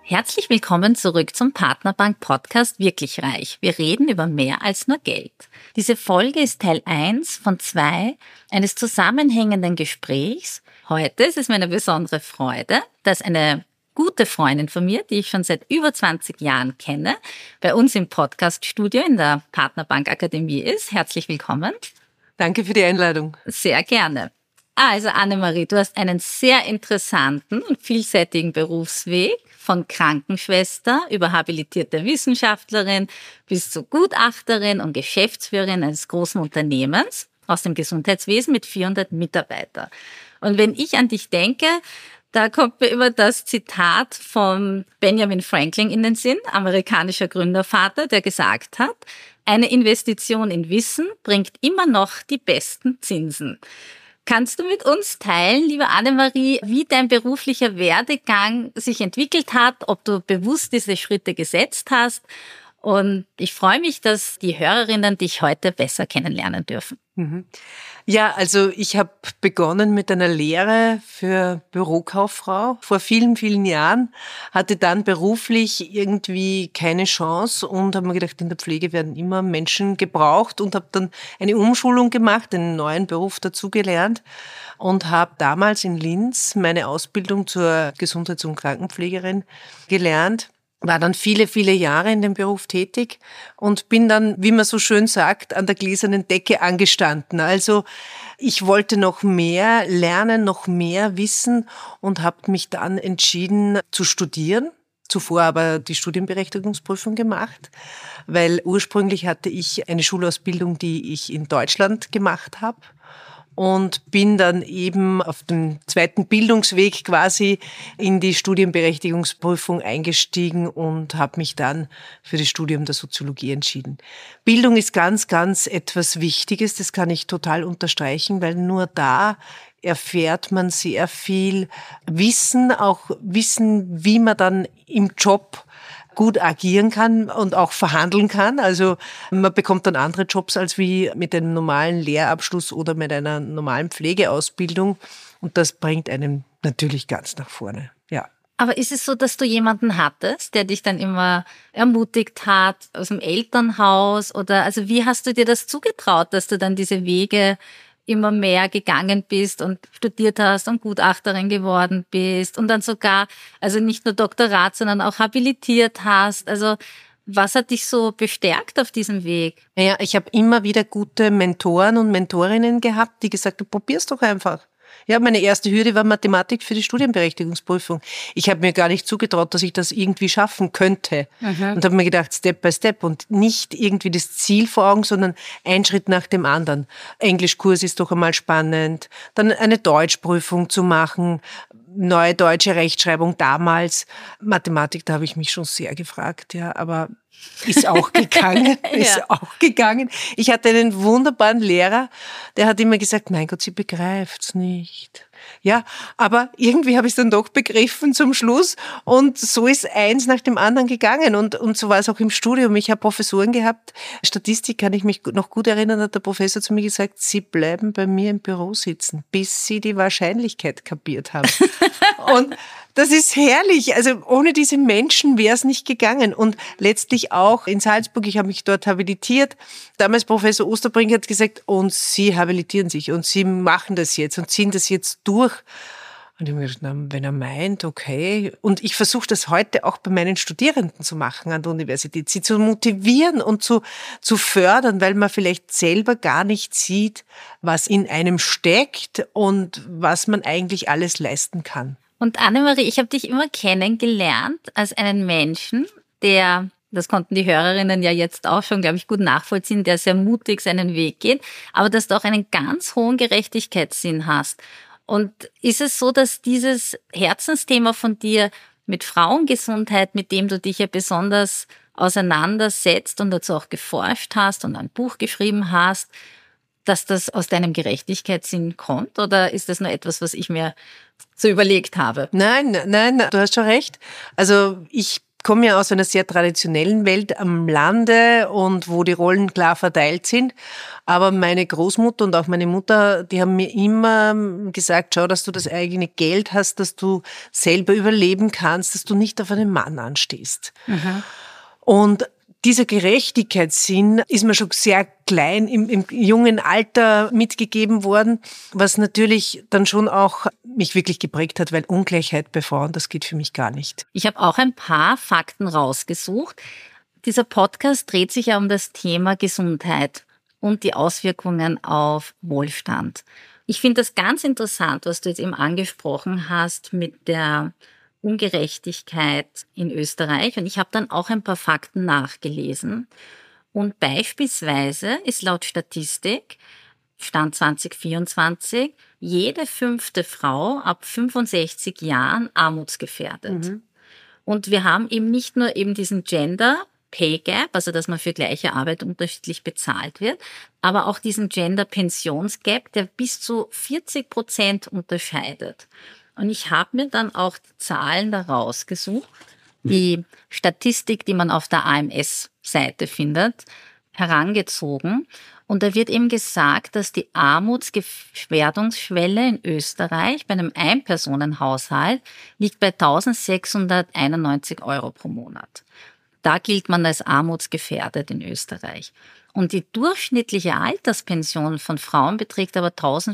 Herzlich willkommen zurück zum Partnerbank-Podcast Wirklich Reich. Wir reden über mehr als nur Geld. Diese Folge ist Teil 1 von 2 eines zusammenhängenden Gesprächs. Heute ist es mir eine besondere Freude, dass eine gute Freundin von mir, die ich schon seit über 20 Jahren kenne, bei uns im Podcaststudio in der Partnerbank Akademie ist. Herzlich willkommen. Danke für die Einladung. Sehr gerne. Also Annemarie, du hast einen sehr interessanten und vielseitigen Berufsweg von Krankenschwester über habilitierte Wissenschaftlerin bis zu Gutachterin und Geschäftsführerin eines großen Unternehmens aus dem Gesundheitswesen mit 400 Mitarbeitern. Und wenn ich an dich denke, da kommt mir immer das Zitat von Benjamin Franklin in den Sinn, amerikanischer Gründervater, der gesagt hat, eine Investition in Wissen bringt immer noch die besten Zinsen. Kannst du mit uns teilen, liebe Annemarie, wie dein beruflicher Werdegang sich entwickelt hat, ob du bewusst diese Schritte gesetzt hast? Und ich freue mich, dass die Hörerinnen dich heute besser kennenlernen dürfen. Ja, also ich habe begonnen mit einer Lehre für Bürokauffrau vor vielen, vielen Jahren, hatte dann beruflich irgendwie keine Chance und habe mir gedacht, in der Pflege werden immer Menschen gebraucht und habe dann eine Umschulung gemacht, einen neuen Beruf dazugelernt und habe damals in Linz meine Ausbildung zur Gesundheits- und Krankenpflegerin gelernt. War dann viele, viele Jahre in dem Beruf tätig und bin dann, wie man so schön sagt, an der gläsernen Decke angestanden. Also ich wollte noch mehr lernen, noch mehr wissen und habe mich dann entschieden zu studieren. Zuvor aber die Studienberechtigungsprüfung gemacht, weil ursprünglich hatte ich eine Schulausbildung, die ich in Deutschland gemacht habe. Und bin dann eben auf dem zweiten Bildungsweg quasi in die Studienberechtigungsprüfung eingestiegen und habe mich dann für das Studium der Soziologie entschieden. Bildung ist ganz, ganz etwas Wichtiges, das kann ich total unterstreichen, weil nur da erfährt man sehr viel Wissen, auch Wissen, wie man dann im Job gut agieren kann und auch verhandeln kann. Also man bekommt dann andere Jobs als wie mit einem normalen Lehrabschluss oder mit einer normalen Pflegeausbildung. Und das bringt einen natürlich ganz nach vorne. Ja. Aber ist es so, dass du jemanden hattest, der dich dann immer ermutigt hat aus dem Elternhaus? Oder also wie hast du dir das zugetraut, dass du dann diese Wege immer mehr gegangen bist und studiert hast und Gutachterin geworden bist und dann sogar, also nicht nur Doktorat, sondern auch habilitiert hast. Also was hat dich so bestärkt auf diesem Weg? Ja, ich habe immer wieder gute Mentoren und Mentorinnen gehabt, die gesagt haben, probier's doch einfach. Ja, meine erste Hürde war Mathematik für die Studienberechtigungsprüfung. Ich habe mir gar nicht zugetraut, dass ich das irgendwie schaffen könnte. Und habe mir gedacht, Step by Step und nicht irgendwie das Ziel vor Augen, sondern ein Schritt nach dem anderen. Englischkurs ist doch einmal spannend, dann eine Deutschprüfung zu machen, neue deutsche Rechtschreibung damals. Mathematik, da habe ich mich schon sehr gefragt, ja, aber ist auch gegangen, ist auch gegangen. Ich hatte einen wunderbaren Lehrer, der hat immer gesagt, mein Gott, sie begreift's nicht. Ja, aber irgendwie habe ich es dann doch begriffen zum Schluss und so ist eins nach dem anderen gegangen und so war es auch im Studium. Ich habe Professoren gehabt, Statistik kann ich mich noch gut erinnern, hat der Professor zu mir gesagt, Sie bleiben bei mir im Büro sitzen, bis Sie die Wahrscheinlichkeit kapiert haben. Und das ist herrlich. Also ohne diese Menschen wäre es nicht gegangen. Und letztlich auch in Salzburg, ich habe mich dort habilitiert. Damals Professor Osterbrink hat gesagt, und Sie habilitieren sich und Sie machen das jetzt und ziehen das jetzt durch. Und ich habe mir gedacht, na, wenn er meint, okay. Und ich versuche das heute auch bei meinen Studierenden zu machen an der Universität, sie zu motivieren und zu fördern, weil man vielleicht selber gar nicht sieht, was in einem steckt und was man eigentlich alles leisten kann. Und Annemarie, ich habe dich immer kennengelernt als einen Menschen, der, das konnten die Hörerinnen ja jetzt auch schon, glaube ich, gut nachvollziehen, der sehr mutig seinen Weg geht, aber dass du auch einen ganz hohen Gerechtigkeitssinn hast. Und ist es so, dass dieses Herzensthema von dir mit Frauengesundheit, mit dem du dich ja besonders auseinandersetzt und dazu auch geforscht hast und ein Buch geschrieben hast, dass das aus deinem Gerechtigkeitssinn kommt? Oder ist das nur etwas, was ich mir so überlegt habe? Nein, du hast schon recht. Also ich komme ja aus einer sehr traditionellen Welt am Lande und wo die Rollen klar verteilt sind. Aber meine Großmutter und auch meine Mutter, die haben mir immer gesagt, schau, dass du das eigene Geld hast, dass du selber überleben kannst, dass du nicht auf einen Mann anstehst. Mhm. Und dieser Gerechtigkeitssinn ist mir schon sehr klein im jungen Alter mitgegeben worden, was natürlich dann schon auch mich wirklich geprägt hat, weil Ungleichheit bei Frauen, das geht für mich gar nicht. Ich habe auch ein paar Fakten rausgesucht. Dieser Podcast dreht sich ja um das Thema Gesundheit und die Auswirkungen auf Wohlstand. Ich finde das ganz interessant, was du jetzt eben angesprochen hast mit der Ungerechtigkeit in Österreich. Und ich habe dann auch ein paar Fakten nachgelesen. Und beispielsweise ist laut Statistik, Stand 2024, jede 5. Frau ab 65 Jahren armutsgefährdet. Und wir haben eben nicht nur eben diesen Gender Pay Gap, also dass man für gleiche Arbeit unterschiedlich bezahlt wird, aber auch diesen Gender Pensionsgap, der bis zu 40% unterscheidet. Und ich habe mir dann auch die Zahlen da rausgesucht, die Statistik, die man auf der AMS-Seite findet, herangezogen. Und da wird eben gesagt, dass die Armutsgefährdungsschwelle in Österreich bei einem Einpersonenhaushalt liegt bei 1.691 Euro pro Monat. Da gilt man als armutsgefährdet in Österreich. Und die durchschnittliche Alterspension von Frauen beträgt aber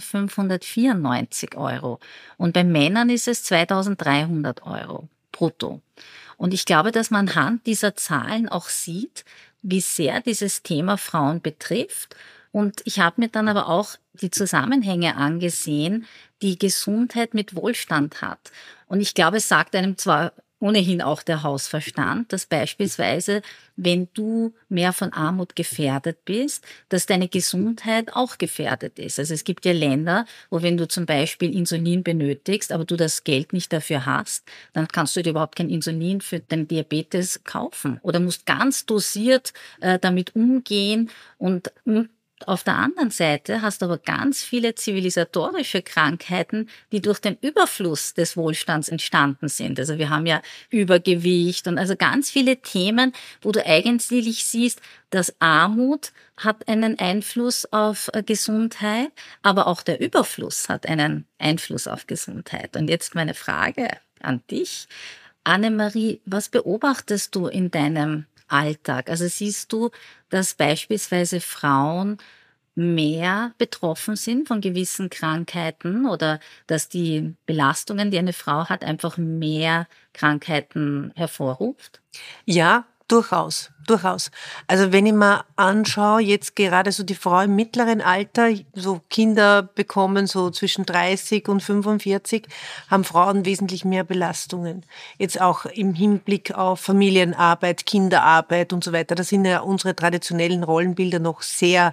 1.594 Euro. Und bei Männern ist es 2.300 Euro brutto. Und ich glaube, dass man anhand dieser Zahlen auch sieht, wie sehr dieses Thema Frauen betrifft. Und ich habe mir dann aber auch die Zusammenhänge angesehen, die Gesundheit mit Wohlstand hat. Und ich glaube, es sagt einem zwar ohnehin auch der Hausverstand, dass beispielsweise, wenn du mehr von Armut gefährdet bist, dass deine Gesundheit auch gefährdet ist. Also es gibt ja Länder, wo wenn du zum Beispiel Insulin benötigst, aber du das Geld nicht dafür hast, dann kannst du dir überhaupt kein Insulin für deinen Diabetes kaufen oder musst ganz dosiert damit umgehen und auf der anderen Seite hast du aber ganz viele zivilisatorische Krankheiten, die durch den Überfluss des Wohlstands entstanden sind. Also wir haben ja Übergewicht und also ganz viele Themen, wo du eigentlich siehst, dass Armut hat einen Einfluss auf Gesundheit, aber auch der Überfluss hat einen Einfluss auf Gesundheit. Und jetzt meine Frage an dich. Annemarie, was beobachtest du in deinem Alltag? Also siehst du, dass beispielsweise Frauen mehr betroffen sind von gewissen Krankheiten oder dass die Belastungen, die eine Frau hat, einfach mehr Krankheiten hervorruft? Ja, durchaus, durchaus. Also wenn ich mir anschaue, jetzt gerade so die Frau im mittleren Alter, so Kinder bekommen so zwischen 30 und 45, haben Frauen wesentlich mehr Belastungen. Jetzt auch im Hinblick auf Familienarbeit, Kinderarbeit und so weiter. Da sind ja unsere traditionellen Rollenbilder noch sehr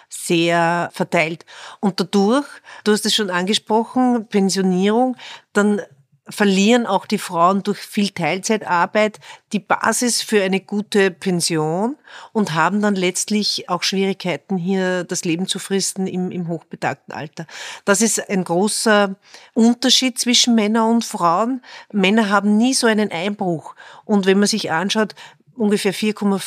verteilt. Und dadurch, du hast es schon angesprochen, Pensionierung, dann verlieren auch die Frauen durch viel Teilzeitarbeit die Basis für eine gute Pension und haben dann letztlich auch Schwierigkeiten, hier das Leben zu fristen im hochbetagten Alter. Das ist ein großer Unterschied zwischen Männern und Frauen. Männer haben nie so einen Einbruch. Und wenn man sich anschaut, ungefähr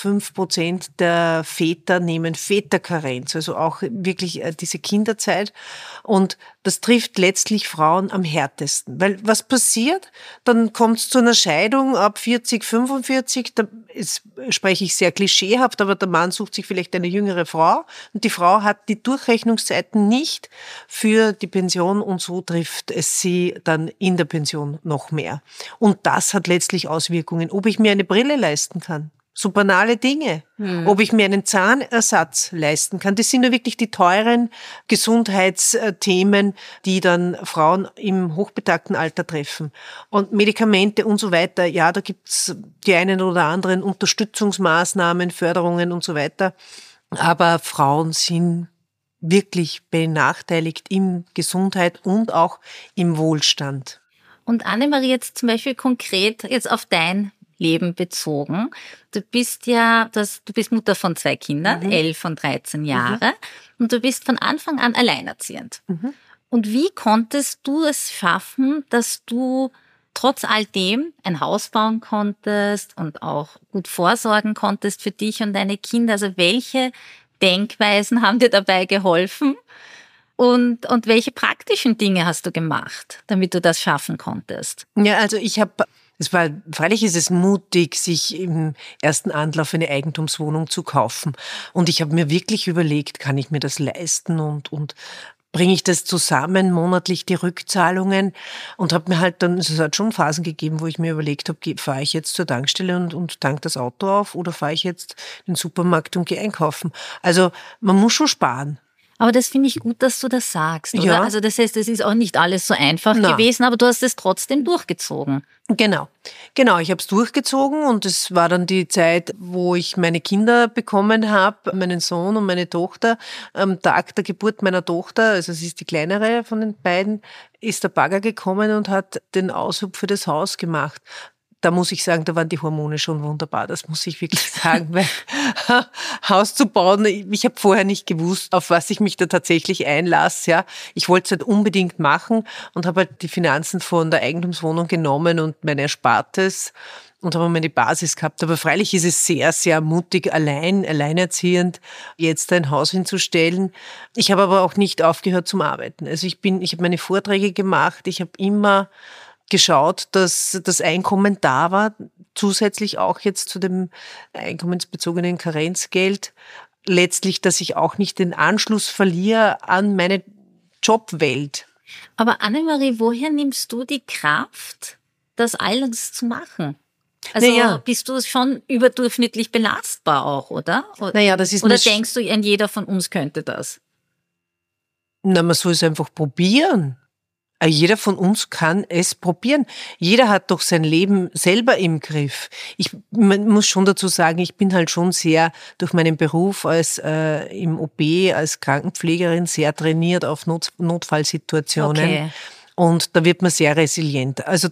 4,5% der Väter nehmen Väterkarenz, also auch wirklich diese Kinderzeit. Und das trifft letztlich Frauen am härtesten. Weil was passiert? Dann kommt es zu einer Scheidung ab 40, 45. Da spreche ich sehr klischeehaft, aber der Mann sucht sich vielleicht eine jüngere Frau. Und die Frau hat die Durchrechnungszeiten nicht für die Pension und so trifft es sie dann in der Pension noch mehr. Und das hat letztlich Auswirkungen, ob ich mir eine Brille leisten kann. So banale Dinge. Ob ich mir einen Zahnersatz leisten kann. Das sind ja wirklich die teuren Gesundheitsthemen, die dann Frauen im hochbetagten Alter treffen. Und Medikamente und so weiter, ja, da gibt's die einen oder anderen Unterstützungsmaßnahmen, Förderungen und so weiter. Aber Frauen sind wirklich benachteiligt in Gesundheit und auch im Wohlstand. Und Annemarie, jetzt zum Beispiel konkret jetzt auf dein Leben bezogen. Du bist Mutter von 2 Kindern, 11 und 13 Jahre, und du bist von Anfang an alleinerziehend. Und wie konntest du es schaffen, dass du trotz all dem ein Haus bauen konntest und auch gut vorsorgen konntest für dich und deine Kinder. Also welche Denkweisen haben dir dabei geholfen? Und welche praktischen Dinge hast du gemacht, damit du das schaffen konntest? Ja, also freilich ist es mutig, sich im ersten Anlauf eine Eigentumswohnung zu kaufen. Und ich habe mir wirklich überlegt, kann ich mir das leisten und bringe ich das zusammen, monatlich die Rückzahlungen, und habe mir halt dann, es hat schon Phasen gegeben, wo ich mir überlegt habe, fahre ich jetzt zur Tankstelle und tank das Auto auf oder fahre ich jetzt in den Supermarkt und gehe einkaufen. Also man muss schon sparen. Aber das finde ich gut, dass du das sagst, oder? Ja. Also das heißt, es ist auch nicht alles so einfach gewesen, aber du hast es trotzdem durchgezogen. Genau, ich habe es durchgezogen und es war dann die Zeit, wo ich meine Kinder bekommen habe, meinen Sohn und meine Tochter. Am Tag der Geburt meiner Tochter, also sie ist die kleinere von den beiden, ist der Bagger gekommen und hat den Aushub für das Haus gemacht. Da muss ich sagen, da waren die Hormone schon wunderbar, das muss ich wirklich sagen, weil Haus zu bauen, ich habe vorher nicht gewusst, auf was ich mich da tatsächlich einlasse. Ja. Ich wollte es halt unbedingt machen und habe halt die Finanzen von der Eigentumswohnung genommen und mein Erspartes und habe meine Basis gehabt. Aber freilich ist es sehr, sehr mutig, alleinerziehend, jetzt ein Haus hinzustellen. Ich habe aber auch nicht aufgehört zum Arbeiten. Also ich habe meine Vorträge gemacht, ich habe immer geschaut, dass das Einkommen da war, zusätzlich auch jetzt zu dem einkommensbezogenen Karenzgeld. Letztlich, dass ich auch nicht den Anschluss verliere an meine Jobwelt. Aber Annemarie, woher nimmst du die Kraft, das alles zu machen? Also bist du schon überdurchschnittlich belastbar auch, oder? Das ist oder denkst du, jeder von uns könnte das? Man soll es einfach probieren. Jeder von uns kann es probieren. Jeder hat doch sein Leben selber im Griff. Man muss schon dazu sagen, ich bin halt schon sehr durch meinen Beruf als im OP, als Krankenpflegerin sehr trainiert auf Notfallsituationen. Okay. Und da wird man sehr resilient. Also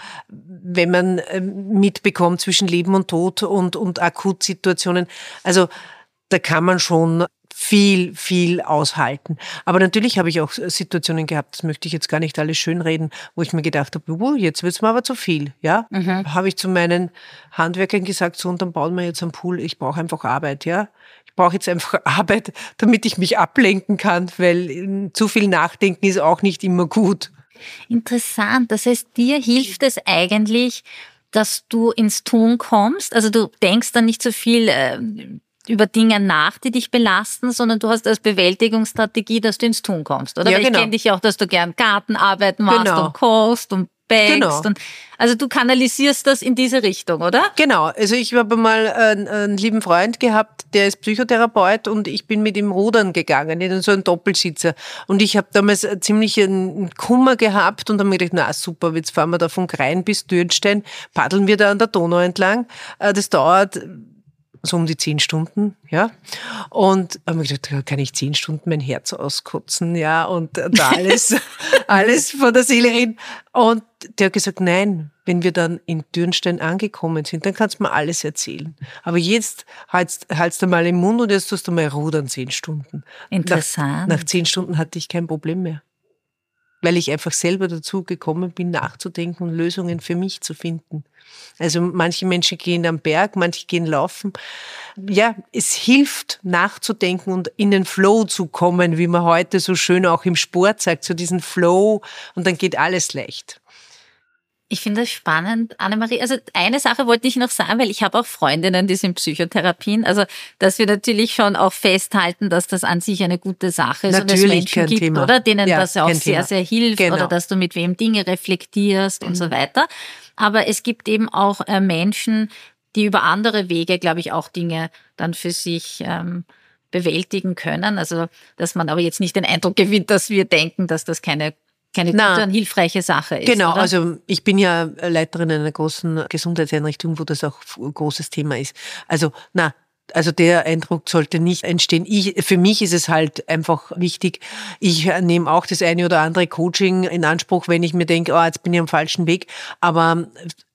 wenn man mitbekommt zwischen Leben und Tod und Akutsituationen, also da kann man schon viel, viel aushalten. Aber natürlich habe ich auch Situationen gehabt, das möchte ich jetzt gar nicht alles schönreden, wo ich mir gedacht habe, jetzt wird's mir aber zu viel. Ja, habe ich zu meinen Handwerkern gesagt, so, und dann bauen wir jetzt einen Pool, ich brauche einfach Arbeit, ja. Ich brauche jetzt einfach Arbeit, damit ich mich ablenken kann, weil zu viel Nachdenken ist auch nicht immer gut. Interessant. Das heißt, dir hilft es eigentlich, dass du ins Tun kommst? Also du denkst dann nicht so viel über Dinge nach, die dich belasten, sondern du hast als Bewältigungsstrategie, dass du ins Tun kommst, oder? Ja, Weil ich kenne dich ja auch, dass du gern Gartenarbeit machst und kochst und backst. Und, also du kanalisierst das in diese Richtung, oder? Genau. Also ich habe mal einen lieben Freund gehabt, der ist Psychotherapeut, und ich bin mit ihm rudern gegangen, in so einen Doppelsitzer. Und ich habe damals ziemlich einen Kummer gehabt und habe mir gedacht, super, jetzt fahren wir da von Krain bis Dürnstein, paddeln wir da an der Donau entlang. Das dauert so um die 10 Stunden, ja. Und habe mir gedacht, kann ich 10 Stunden mein Herz auskotzen, ja, und da alles von der Seele reden. Und der hat gesagt, nein, wenn wir dann in Dürnstein angekommen sind, dann kannst du mir alles erzählen. Aber jetzt haltst du mal im Mund und jetzt tust du mal rudern 10 Stunden. Interessant. Nach 10 Stunden hatte ich kein Problem mehr. Weil ich einfach selber dazu gekommen bin, nachzudenken und Lösungen für mich zu finden. Also manche Menschen gehen am Berg, manche gehen laufen. Ja, es hilft nachzudenken und in den Flow zu kommen, wie man heute so schön auch im Sport sagt, so diesen Flow, und dann geht alles leicht. Ich finde das spannend, Annemarie. Also eine Sache wollte ich noch sagen, weil ich habe auch Freundinnen, die sind Psychotherapien. Also dass wir natürlich schon auch festhalten, dass das an sich eine gute Sache ist natürlich, und es Menschen gibt, Thema. oder denen ja, das ja auch sehr, sehr hilft, genau. oder dass du mit wem Dinge reflektierst und so weiter. Aber es gibt eben auch Menschen, die über andere Wege, glaube ich, auch Dinge dann für sich bewältigen können. Also dass man aber jetzt nicht den Eindruck gewinnt, dass wir denken, dass das keine gute und hilfreiche Sache ist. Genau, oder? also ich bin ja Leiterin einer großen Gesundheitseinrichtung, wo das auch ein großes Thema ist. Also der Eindruck sollte nicht entstehen. Für mich ist es halt einfach wichtig, ich nehme auch das eine oder andere Coaching in Anspruch, wenn ich mir denke, jetzt bin ich am falschen Weg. Aber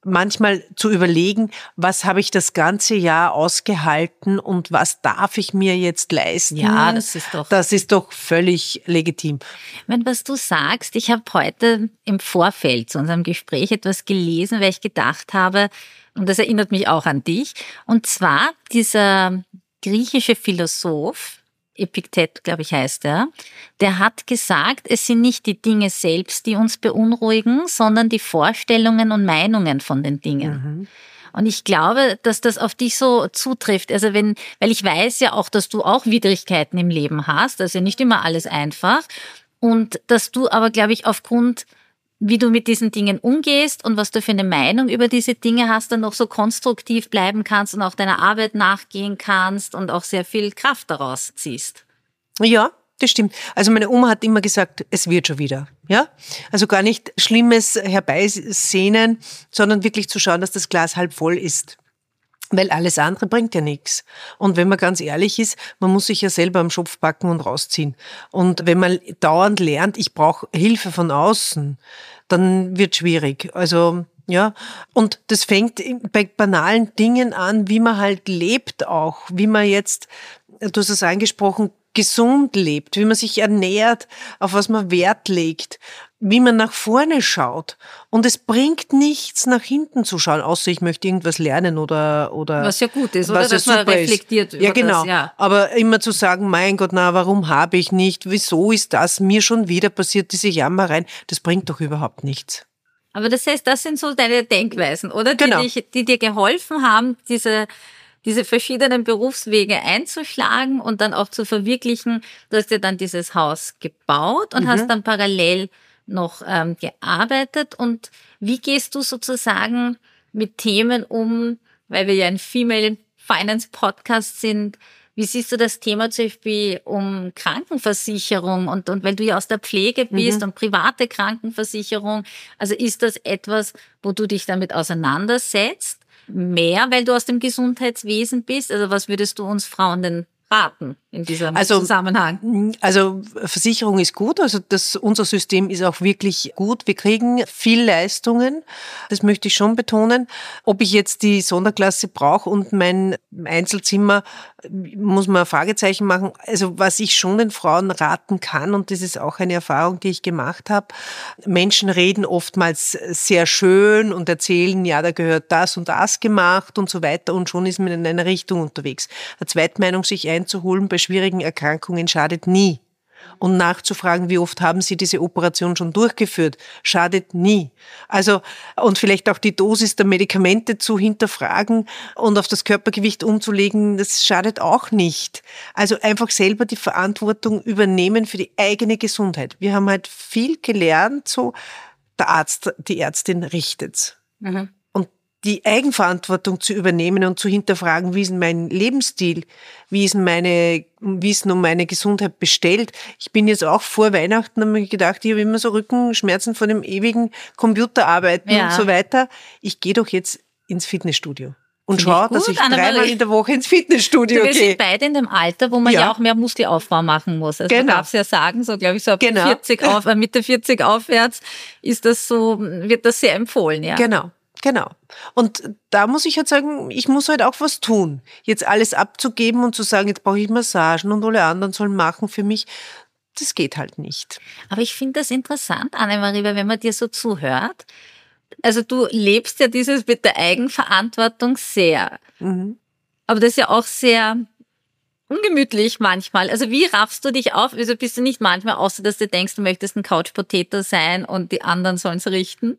manchmal zu überlegen, was habe ich das ganze Jahr ausgehalten und was darf ich mir jetzt leisten? Ja, das ist doch völlig legitim. Wenn was du sagst, ich habe heute im Vorfeld zu unserem Gespräch etwas gelesen, weil ich gedacht habe, und das erinnert mich auch an dich, und zwar dieser griechische Philosoph, Epiktet, glaube ich, heißt er, der hat gesagt, es sind nicht die Dinge selbst, die uns beunruhigen, sondern die Vorstellungen und Meinungen von den Dingen. Und ich glaube, dass das auf dich so zutrifft. Also weil ich weiß ja auch, dass du auch Widrigkeiten im Leben hast, also nicht immer alles einfach. Und dass du aber, glaube ich, aufgrund, wie du mit diesen Dingen umgehst und was du für eine Meinung über diese Dinge hast, dann noch so konstruktiv bleiben kannst und auch deiner Arbeit nachgehen kannst und auch sehr viel Kraft daraus ziehst. Ja, das stimmt. Also meine Oma hat immer gesagt, es wird schon wieder. Ja? Also gar nicht Schlimmes herbeisehnen, sondern wirklich zu schauen, dass das Glas halb voll ist. Weil alles andere bringt ja nichts. Und wenn man ganz ehrlich ist, man muss sich ja selber am Schopf packen und rausziehen. Und wenn man dauernd lernt, ich brauche Hilfe von außen, dann wird schwierig. Also ja, und das fängt bei banalen Dingen an, wie man halt lebt auch, wie man jetzt, du hast es angesprochen, gesund lebt, wie man sich ernährt, auf was man Wert legt, wie man nach vorne schaut. Und es bringt nichts, nach hinten zu schauen, außer ich möchte irgendwas lernen oder was ja gut ist, oder? Dass man reflektiert über ja, genau. Das. Ja. Aber immer zu sagen, mein Gott, na, warum habe ich nicht? Wieso ist das mir schon wieder passiert, diese Jammereien? Das bringt doch überhaupt nichts. Aber das heißt, das sind so deine Denkweisen, oder? Genau. Die dir geholfen haben, diese verschiedenen Berufswege einzuschlagen und dann auch zu verwirklichen. Du hast ja dann dieses Haus gebaut und hast dann parallel noch gearbeitet. Und wie gehst du sozusagen mit Themen um, weil wir ja ein Female Finance Podcast sind, wie siehst du das Thema zum Beispiel um Krankenversicherung und weil du ja aus der Pflege bist und private Krankenversicherung? Also ist das etwas, wo du dich damit auseinandersetzt? Mehr, weil du aus dem Gesundheitswesen bist? Also was würdest du uns Frauen denn raten in diesem Zusammenhang? Also Versicherung ist gut, also unser System ist auch wirklich gut. Wir kriegen viel Leistungen, das möchte ich schon betonen. Ob ich jetzt die Sonderklasse brauche und mein Einzelzimmer, muss man ein Fragezeichen machen. Also was ich schon den Frauen raten kann, und das ist auch eine Erfahrung, die ich gemacht habe, Menschen reden oftmals sehr schön und erzählen, ja, da gehört das und das gemacht und so weiter, und schon ist man in einer Richtung unterwegs. Eine Zweitmeinung sich einzuholen bei schwierigen Erkrankungen schadet nie. Und nachzufragen, wie oft haben Sie diese Operation schon durchgeführt, schadet nie. Also, und vielleicht auch die Dosis der Medikamente zu hinterfragen und auf das Körpergewicht umzulegen, das schadet auch nicht. Also einfach selber die Verantwortung übernehmen für die eigene Gesundheit. Wir haben halt viel gelernt, so der Arzt, die Ärztin richtet's. Und die Eigenverantwortung zu übernehmen und zu hinterfragen, wie ist mein Lebensstil, wie ist um meine Gesundheit bestellt. Ich bin jetzt auch vor Weihnachten, habe mir gedacht, ich habe immer so Rückenschmerzen von dem ewigen Computerarbeiten und so weiter. Ich gehe doch jetzt ins Fitnessstudio und schaue, dass ich 3-mal in der Woche ins Fitnessstudio gehe. Wir sind beide in dem Alter, wo man ja auch mehr Muskelaufbau machen muss. Also man darf es ja sagen, so glaube ich, so ab 40 Mitte 40 aufwärts ist das so, wird das sehr empfohlen, ja. Genau. Und da muss ich halt sagen, ich muss halt auch was tun. Jetzt alles abzugeben und zu sagen, jetzt brauche ich Massagen und alle anderen sollen machen für mich, das geht halt nicht. Aber ich finde das interessant, Annemarie, weil wenn man dir so zuhört, also du lebst ja dieses mit der Eigenverantwortung sehr. Aber das ist ja auch sehr ungemütlich manchmal. Also wie raffst du dich auf? Also bist du nicht manchmal, außer dass du denkst, du möchtest ein Couch-Potato sein und die anderen sollen es richten?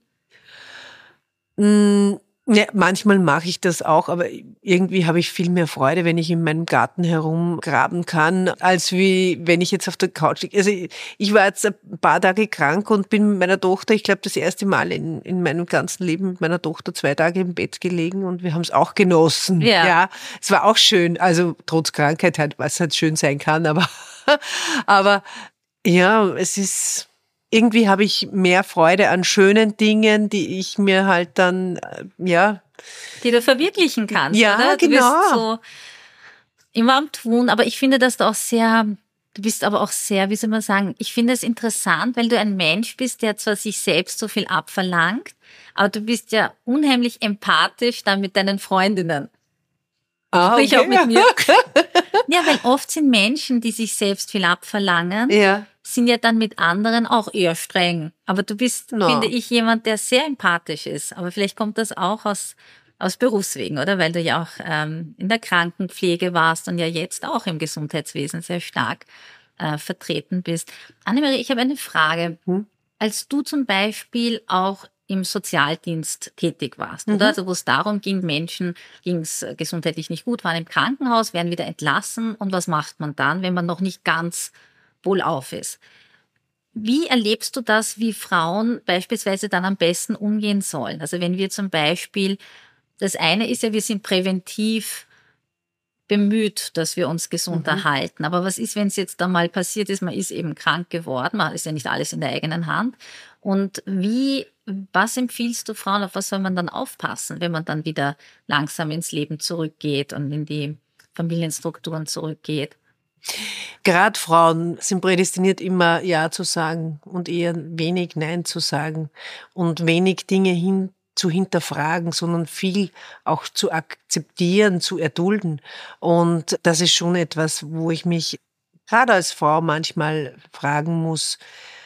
Ja, manchmal mache ich das auch, aber irgendwie habe ich viel mehr Freude, wenn ich in meinem Garten herumgraben kann, als wie wenn ich jetzt auf der Couch liege. Also ich war jetzt ein paar Tage krank und bin mit meiner Tochter, ich glaube das erste Mal in meinem ganzen Leben mit meiner Tochter 2 Tage im Bett gelegen, und wir haben es auch genossen. Ja, es war auch schön, also trotz Krankheit halt, was halt schön sein kann, aber ja, es ist... Irgendwie habe ich mehr Freude an schönen Dingen, die ich mir halt dann, die du verwirklichen kannst, ja, oder? Du genau. bist so immer am Tun, aber ich finde, dass du auch sehr Du bist aber auch sehr, wie soll man sagen, ich finde es interessant, weil du ein Mensch bist, der zwar sich selbst so viel abverlangt, aber du bist ja unheimlich empathisch dann mit deinen Freundinnen. Sprich auch mit mir. Ja, weil oft sind Menschen, die sich selbst viel abverlangen, sind ja dann mit anderen auch eher streng. Aber du bist, finde ich, jemand, der sehr empathisch ist. Aber vielleicht kommt das auch aus Berufswegen, oder? Weil du ja auch in der Krankenpflege warst und ja jetzt auch im Gesundheitswesen sehr stark vertreten bist. Annemarie, ich habe eine Frage. Als du zum Beispiel auch im Sozialdienst tätig warst, oder? Also wo es darum ging, Menschen ging es gesundheitlich nicht gut, waren im Krankenhaus, werden wieder entlassen. Und was macht man dann, wenn man noch nicht ganz wohlauf ist? Wie erlebst du das, wie Frauen beispielsweise dann am besten umgehen sollen? Also wenn wir zum Beispiel, das eine ist ja, wir sind präventiv bemüht, dass wir uns gesund erhalten. Aber was ist, wenn es jetzt einmal passiert ist, man ist eben krank geworden, man ist ja nicht alles in der eigenen Hand. Und was empfiehlst du Frauen, auf was soll man dann aufpassen, wenn man dann wieder langsam ins Leben zurückgeht und in die Familienstrukturen zurückgeht? Gerade Frauen sind prädestiniert, immer Ja zu sagen und eher wenig Nein zu sagen und wenig Dinge zu hinterfragen, sondern viel auch zu akzeptieren, zu erdulden. Und das ist schon etwas, wo ich mich gerade als Frau manchmal fragen muss,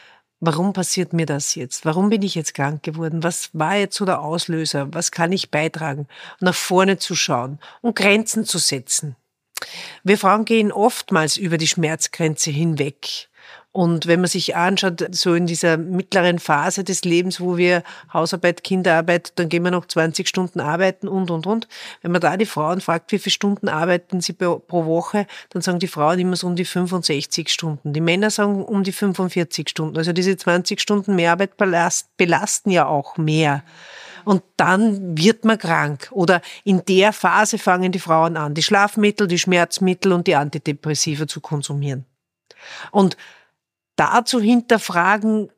warum passiert mir das jetzt? Warum bin ich jetzt krank geworden? Was war jetzt so der Auslöser? Was kann ich beitragen? Nach vorne zu schauen und Grenzen zu setzen. Wir Frauen gehen oftmals über die Schmerzgrenze hinweg. Und wenn man sich anschaut, so in dieser mittleren Phase des Lebens, wo wir Hausarbeit, Kinderarbeit, dann gehen wir noch 20 Stunden arbeiten und. Wenn man da die Frauen fragt, wie viele Stunden arbeiten sie pro Woche, dann sagen die Frauen immer so um die 65 Stunden. Die Männer sagen um die 45 Stunden. Also diese 20 Stunden Mehrarbeit belasten ja auch mehr. Und dann wird man krank. Oder in der Phase fangen die Frauen an, die Schlafmittel, die Schmerzmittel und die Antidepressiva zu konsumieren. Und da zu hinterfragen,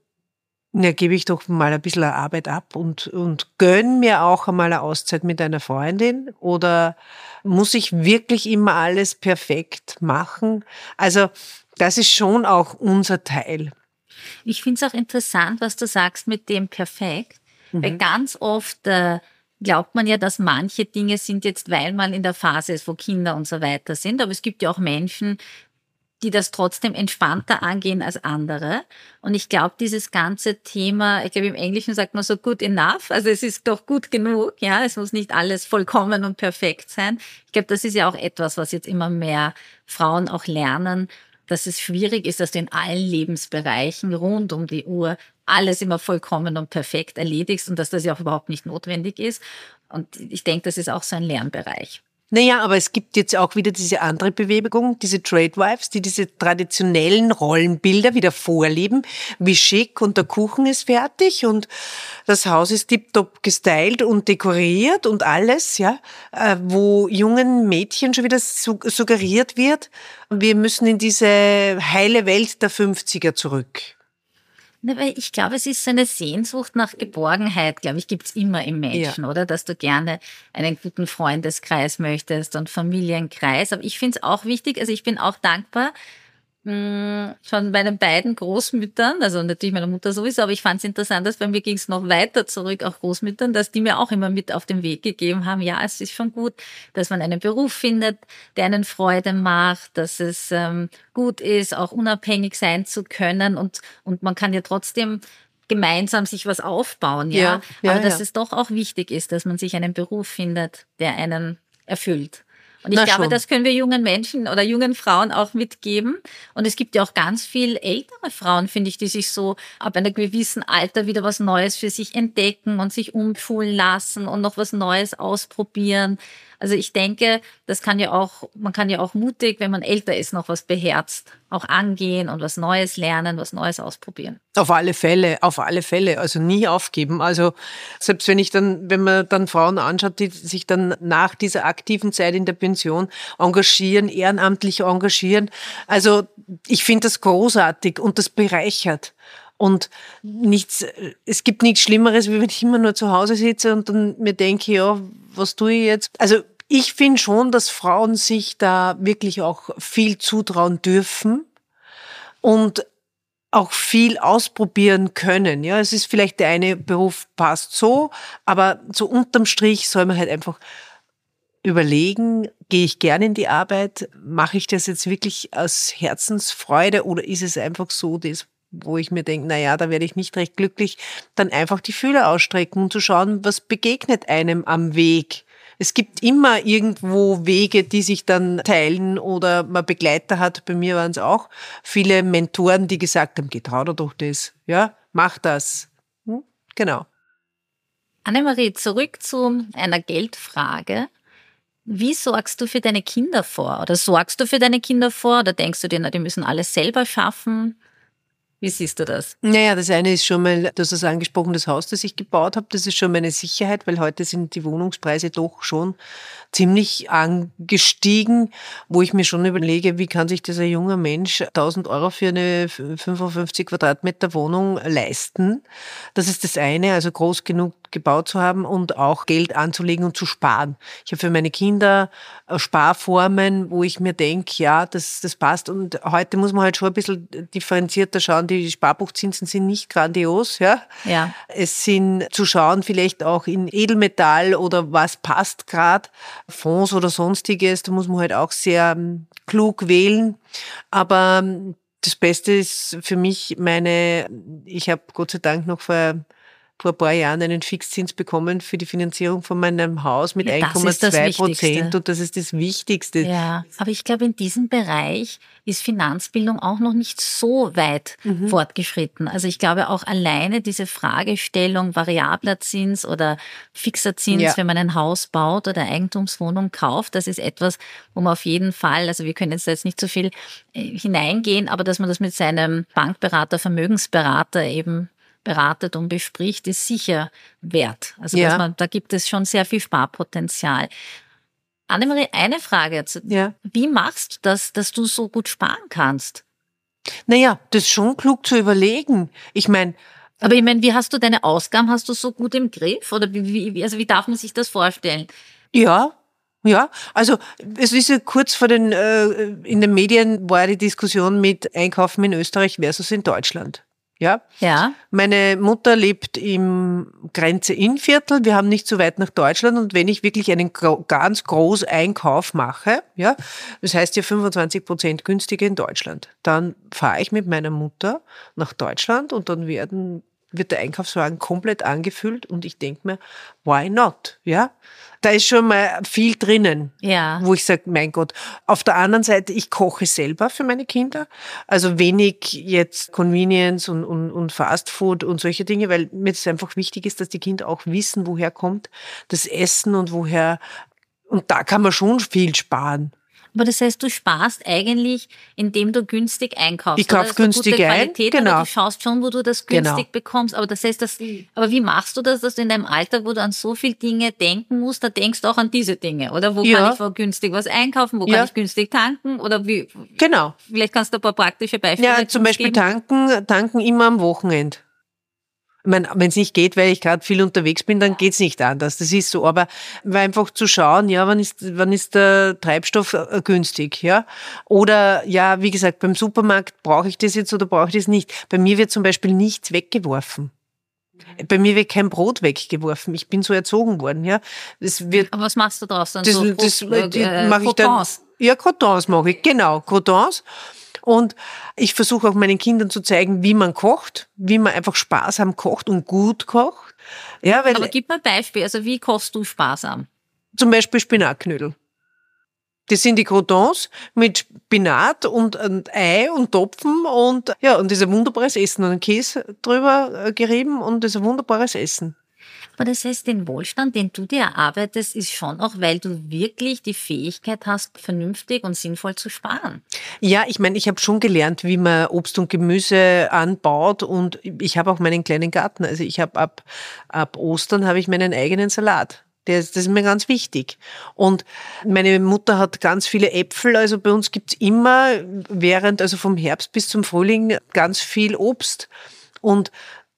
gebe ich doch mal ein bisschen Arbeit ab und gönn mir auch einmal eine Auszeit mit einer Freundin, oder muss ich wirklich immer alles perfekt machen? Also das ist schon auch unser Teil. Ich finde es auch interessant, was du sagst mit dem perfekt. Weil ganz oft glaubt man ja, dass manche Dinge sind jetzt, weil man in der Phase ist, wo Kinder und so weiter sind. Aber es gibt ja auch Menschen, die das trotzdem entspannter angehen als andere. Und ich glaube, dieses ganze Thema, ich glaube, im Englischen sagt man so good enough. Also es ist doch gut genug. Ja, es muss nicht alles vollkommen und perfekt sein. Ich glaube, das ist ja auch etwas, was jetzt immer mehr Frauen auch lernen, dass es schwierig ist, dass du in allen Lebensbereichen rund um die Uhr alles immer vollkommen und perfekt erledigst und dass das ja auch überhaupt nicht notwendig ist. Und ich denke, das ist auch so ein Lernbereich. Naja, aber es gibt jetzt auch wieder diese andere Bewegung, diese Tradewives, die diese traditionellen Rollenbilder wieder vorleben, wie schick und der Kuchen ist fertig und das Haus ist tiptop gestylt und dekoriert und alles, ja, wo jungen Mädchen schon wieder suggeriert wird, wir müssen in diese heile Welt der 50er zurück. Weil ich glaube, es ist so eine Sehnsucht nach Geborgenheit, glaube ich, gibt's immer im Menschen, oder? Dass du gerne einen guten Freundeskreis möchtest und Familienkreis. Aber ich finde es auch wichtig, also ich bin auch dankbar, von meinen beiden Großmüttern, also natürlich meiner Mutter sowieso, aber ich fand es interessant, dass bei mir ging es noch weiter zurück, auch Großmüttern, dass die mir auch immer mit auf den Weg gegeben haben, ja, es ist schon gut, dass man einen Beruf findet, der einen Freude macht, dass es gut ist, auch unabhängig sein zu können und man kann ja trotzdem gemeinsam sich was aufbauen, ja. Aber dass es doch auch wichtig ist, dass man sich einen Beruf findet, der einen erfüllt. Und ich glaube, das können wir jungen Menschen oder jungen Frauen auch mitgeben. Und es gibt ja auch ganz viel ältere Frauen, finde ich, die sich so ab einem gewissen Alter wieder was Neues für sich entdecken und sich umschulen lassen und noch was Neues ausprobieren. Also ich denke, man kann ja auch mutig, wenn man älter ist, noch was beherzt, auch angehen und was Neues lernen, was Neues ausprobieren. Auf alle Fälle. Also nie aufgeben. Also selbst wenn man dann Frauen anschaut, die sich dann nach dieser aktiven Zeit in der Pension engagieren, ehrenamtlich engagieren. Also ich finde das großartig und das bereichert. Und es gibt nichts Schlimmeres, wie wenn ich immer nur zu Hause sitze und dann mir denke, ja, was tue ich jetzt? Also ich finde schon, dass Frauen sich da wirklich auch viel zutrauen dürfen. und auch viel ausprobieren können. Ja, es ist vielleicht der eine Beruf passt so, aber so unterm Strich soll man halt einfach überlegen, gehe ich gerne in die Arbeit, mache ich das jetzt wirklich aus Herzensfreude oder ist es einfach so, das, wo ich mir denke, naja, da werde ich nicht recht glücklich, dann einfach die Fühler ausstrecken und zu schauen, was begegnet einem am Weg. Es gibt immer irgendwo Wege, die sich dann teilen oder man Begleiter hat. Bei mir waren es auch viele Mentoren, die gesagt haben, geh, trau dir doch das, ja, mach das. Genau. Annemarie, zurück zu einer Geldfrage. Wie sorgst du für deine Kinder vor? Oder sorgst du für deine Kinder vor? Oder denkst du dir, na, die müssen alles selber schaffen? Wie siehst du das? Naja, das eine ist schon mal, du hast es angesprochen, das Haus, das ich gebaut habe, das ist schon meine Sicherheit, weil heute sind die Wohnungspreise doch schon ziemlich angestiegen, wo ich mir schon überlege, wie kann sich dieser junge Mensch 1.000 Euro für eine 55 Quadratmeter Wohnung leisten. Das ist das eine, also groß genug gebaut zu haben und auch Geld anzulegen und zu sparen. Ich habe für meine Kinder Sparformen, wo ich mir denke, ja, das passt. Und heute muss man halt schon ein bisschen differenzierter schauen. Die Sparbuchzinsen sind nicht grandios, ja. Ja. Es sind zu schauen, vielleicht auch in Edelmetall oder was passt gerade, Fonds oder sonstiges. Da muss man halt auch sehr klug wählen. Aber das Beste ist für mich ich habe Gott sei Dank noch vor ein paar Jahren einen Fixzins bekommen für die Finanzierung von meinem Haus mit 1,2%. Und das ist das Wichtigste. Ja, aber ich glaube, in diesem Bereich ist Finanzbildung auch noch nicht so weit fortgeschritten. Also ich glaube auch alleine diese Fragestellung variabler Zins oder fixer Zins, wenn man ein Haus baut oder Eigentumswohnung kauft, das ist etwas, wo man auf jeden Fall, also wir können jetzt nicht so viel hineingehen, aber dass man das mit seinem Bankberater, Vermögensberater eben beratet und bespricht, ist sicher wert. Also da gibt es schon sehr viel Sparpotenzial. Annemarie, eine Frage jetzt. Ja. Wie machst du das, dass du so gut sparen kannst? Naja, das ist schon klug zu überlegen. Aber wie hast du deine Ausgaben? Hast du so gut im Griff? Oder wie darf man sich das vorstellen? Ja, also es ist ja kurz vor in den Medien war die Diskussion mit Einkaufen in Österreich versus in Deutschland. Ja. Meine Mutter lebt im Grenze-Inn-Viertel. Wir haben nicht so weit nach Deutschland. Und wenn ich wirklich einen ganz großen Einkauf mache, ja, das heißt ja 25% günstiger in Deutschland, dann fahre ich mit meiner Mutter nach Deutschland und dann wird der Einkaufswagen komplett angefüllt und ich denke mir, why not? Ja, da ist schon mal viel drinnen, wo ich sage, mein Gott. Auf der anderen Seite, ich koche selber für meine Kinder, also wenig jetzt Convenience und Fast Food und solche Dinge, weil mir das einfach wichtig ist, dass die Kinder auch wissen, woher kommt das Essen und da kann man schon viel sparen. Aber das heißt, du sparst eigentlich, indem du günstig einkaufst. Ich kaufe günstig gute Qualität, ein, genau. Aber du schaust schon, wo du das günstig bekommst. Aber das heißt, aber wie machst du das, dass du in deinem Alltag, wo du an so viele Dinge denken musst, da denkst du auch an diese Dinge? Oder wo kann ich günstig was einkaufen? Wo kann ich günstig tanken? Oder wie? Genau. Vielleicht kannst du ein paar praktische Beispiele geben. Ja, zum Beispiel tanken immer am Wochenende. Ich meine, wenn es nicht geht, weil ich gerade viel unterwegs bin, dann geht's nicht anders. Das ist so. Aber einfach zu schauen, wann ist der Treibstoff günstig, ja? Oder, wie gesagt, beim Supermarkt brauche ich das jetzt oder brauche ich das nicht. Bei mir wird zum Beispiel nichts weggeworfen. Bei mir wird kein Brot weggeworfen. Ich bin so erzogen worden, ja. Aber was machst du draus dann? Das mache ich dann. Ja, Croutons mache ich, genau, Croutons. Und ich versuche auch meinen Kindern zu zeigen, wie man kocht, wie man einfach sparsam kocht und gut kocht. Ja, aber gib mir ein Beispiel, also wie kochst du sparsam? Zum Beispiel Spinatknödel. Das sind die Croutons mit Spinat und Ei und Topfen und das ist ein wunderbares Essen und ein Käse drüber gerieben und das ist ein wunderbares Essen. Aber das heißt, den Wohlstand, den du dir erarbeitest, ist schon auch, weil du wirklich die Fähigkeit hast, vernünftig und sinnvoll zu sparen. Ja, ich habe schon gelernt, wie man Obst und Gemüse anbaut und ich habe auch meinen kleinen Garten. Also ich habe ab Ostern habe ich meinen eigenen Salat. Das ist mir ganz wichtig. Und meine Mutter hat ganz viele Äpfel, also bei uns gibt's immer also vom Herbst bis zum Frühling ganz viel Obst. Und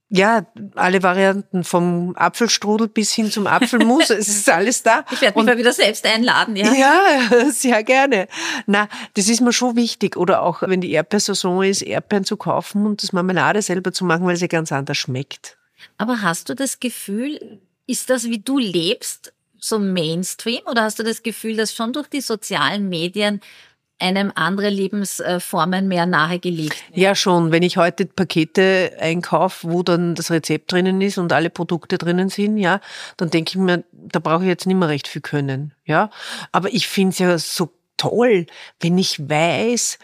Ja, alle Varianten vom Apfelstrudel bis hin zum Apfelmus, es ist alles da. Ich werde mich mal wieder selbst einladen, ja? Ja, sehr gerne. Na, das ist mir schon wichtig. Oder auch, wenn die Erdbeersaison ist, Erdbeeren zu kaufen und das Marmelade selber zu machen, weil sie ganz anders schmeckt. Aber hast du das Gefühl, ist das, wie du lebst, so Mainstream? Oder hast du das Gefühl, dass schon durch die sozialen Medien einem andere Lebensformen mehr nahegelegt werden? Ja, schon. Wenn ich heute Pakete einkaufe, wo dann das Rezept drinnen ist und alle Produkte drinnen sind, ja, dann denke ich mir, da brauche ich jetzt nicht mehr recht viel können, ja. Aber ich finde es ja so toll, wenn ich weiß,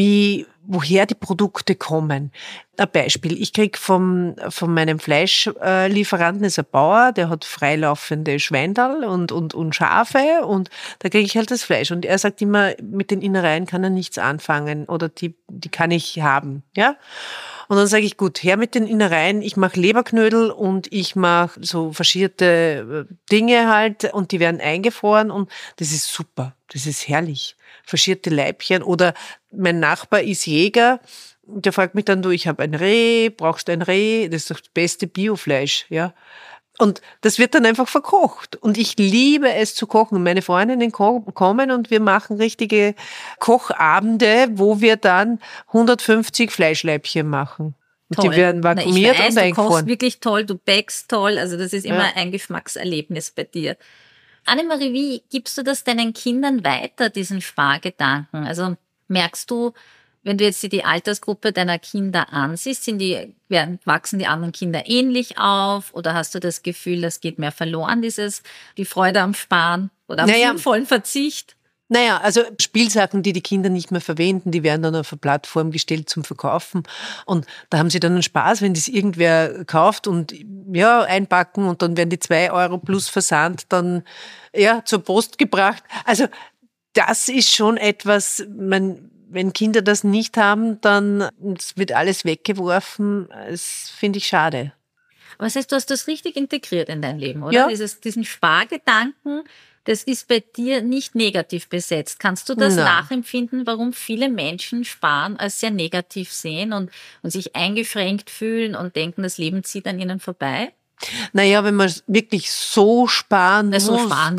woher die Produkte kommen. Ein Beispiel, ich krieg von meinem Fleischlieferanten, ist ein Bauer, der hat freilaufende Schweindal und Schafe und da kriege ich halt das Fleisch. Und er sagt immer, mit den Innereien kann er nichts anfangen oder die kann ich haben, ja. Und dann sage ich, gut, her mit den Innereien, ich mache Leberknödel und ich mache so faschierte Dinge halt und die werden eingefroren und das ist super, das ist herrlich. Faschierte Leibchen oder mein Nachbar ist Jäger, der fragt mich dann, du, ich habe ein Reh, brauchst du ein Reh? Das ist doch das beste Biofleisch, ja. Und das wird dann einfach verkocht. Und ich liebe es zu kochen. Meine Freundinnen kommen und wir machen richtige Kochabende, wo wir dann 150 Fleischleibchen machen. Und Toll. die werden vakuumiert ich weiß, und eingefroren. Du kochst wirklich toll, du backst toll. Also das ist immer ein Geschmackserlebnis bei dir. Annemarie, wie gibst du das deinen Kindern weiter, diesen Spargedanken? Also merkst du, wenn du jetzt die Altersgruppe deiner Kinder ansiehst, wachsen die anderen Kinder ähnlich auf oder hast du das Gefühl, das geht mehr verloren, die Freude am Sparen oder am sinnvollen Verzicht? Naja, also Spielsachen, die Kinder nicht mehr verwenden, die werden dann auf eine Plattform gestellt zum Verkaufen. Und da haben sie dann einen Spaß, wenn das irgendwer kauft und ja, einpacken und dann werden die 2 Euro plus Versand dann ja zur Post gebracht. Also das ist schon etwas, wenn Kinder das nicht haben, dann wird alles weggeworfen. Das finde ich schade. Aber das heißt, du hast das richtig integriert in dein Leben, oder? Ja. Diesen Spargedanken, das ist bei dir nicht negativ besetzt. Kannst du das nachempfinden, warum viele Menschen Sparen als sehr negativ sehen und sich eingeschränkt fühlen und denken, das Leben zieht an ihnen vorbei? Naja, wenn man wirklich so sparen muss,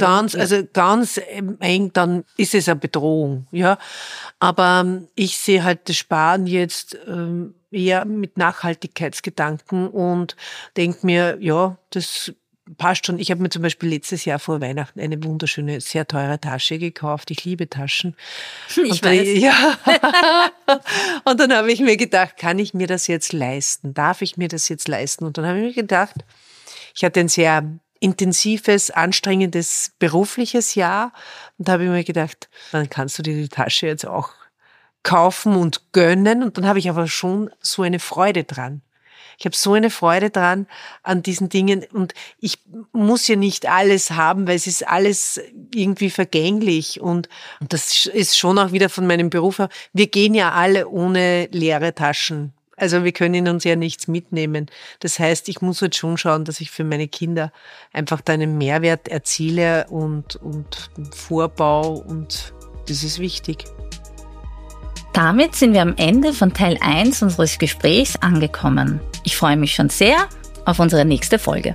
ganz eng, dann ist es eine Bedrohung, ja. Aber ich sehe halt das Sparen jetzt eher mit Nachhaltigkeitsgedanken und denke mir, ja, das passt schon. Ich habe mir zum Beispiel letztes Jahr vor Weihnachten eine wunderschöne, sehr teure Tasche gekauft. Ich liebe Taschen. Ich weiß. Ja. Und dann habe ich mir gedacht, kann ich mir das jetzt leisten? Darf ich mir das jetzt leisten? Und dann habe ich mir gedacht, ich hatte ein sehr intensives, anstrengendes berufliches Jahr und da habe ich mir gedacht, dann kannst du dir die Tasche jetzt auch kaufen und gönnen. Und dann habe ich aber schon so eine Freude dran. Ich habe so eine Freude dran an diesen Dingen und ich muss ja nicht alles haben, weil es ist alles irgendwie vergänglich und das ist schon auch wieder von meinem Beruf her. Wir gehen ja alle ohne leere Taschen. Also wir können uns ja nichts mitnehmen. Das heißt, ich muss jetzt schon schauen, dass ich für meine Kinder einfach da einen Mehrwert erziele und Vorbau und das ist wichtig. Damit sind wir am Ende von Teil 1 unseres Gesprächs angekommen. Ich freue mich schon sehr auf unsere nächste Folge.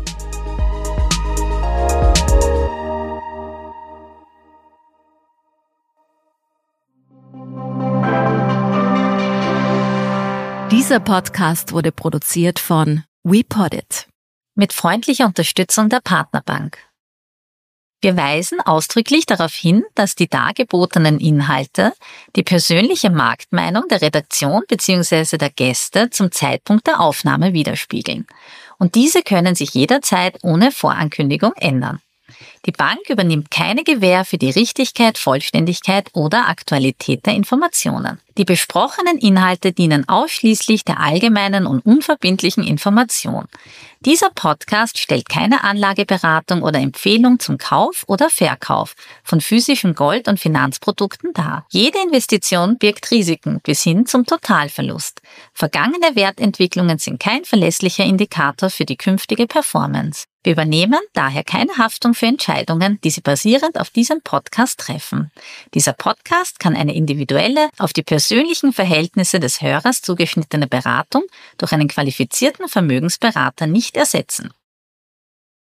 Dieser Podcast wurde produziert von WePoddit mit freundlicher Unterstützung der Partnerbank. Wir weisen ausdrücklich darauf hin, dass die dargebotenen Inhalte die persönliche Marktmeinung der Redaktion bzw. der Gäste zum Zeitpunkt der Aufnahme widerspiegeln. Und diese können sich jederzeit ohne Vorankündigung ändern. Die Bank übernimmt keine Gewähr für die Richtigkeit, Vollständigkeit oder Aktualität der Informationen. Die besprochenen Inhalte dienen ausschließlich der allgemeinen und unverbindlichen Information. Dieser Podcast stellt keine Anlageberatung oder Empfehlung zum Kauf oder Verkauf von physischen Gold- und Finanzprodukten dar. Jede Investition birgt Risiken bis hin zum Totalverlust. Vergangene Wertentwicklungen sind kein verlässlicher Indikator für die künftige Performance. Wir übernehmen daher keine Haftung für Entscheidungen, die Sie basierend auf diesem Podcast treffen. Dieser Podcast kann eine individuelle, auf die persönliche persönlichen Verhältnisse des Hörers zugeschnittene Beratung durch einen qualifizierten Vermögensberater nicht ersetzen.